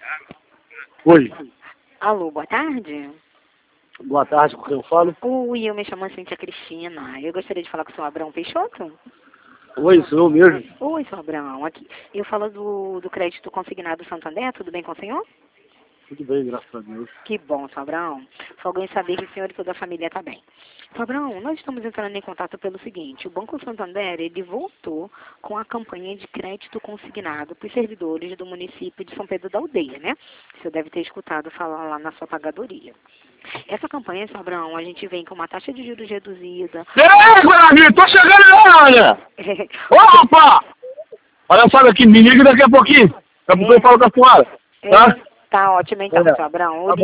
Oi. Alô, boa tarde. Boa tarde, com quem eu falo? Oi, eu me chamo Cíntia Cristina. Eu gostaria de falar com o senhor Abrão Peixoto. Oi, sou eu mesmo. Oi, senhor Abrão. Aqui. Eu falo do crédito consignado Santander. Tudo bem com o senhor? Tudo bem, graças a Deus. Que bom, senhor Abrão. Só alguém saber que o senhor e toda a família está bem. Senhor Abrão, nós estamos entrando em contato pelo seguinte. O Banco Santander, ele voltou com a campanha de crédito consignado para os servidores do município de São Pedro da Aldeia, né? O senhor deve ter escutado falar lá na sua pagadoria. Essa campanha, senhor Abrão, a gente vem com uma taxa de juros reduzida. Ei, Guarani, tô chegando lá, olha! Opa! Olha só daqui, me liga daqui a pouquinho. Daqui a pouco eu falo com a senhora, tá? Tá ótimo então, senhor Abrão.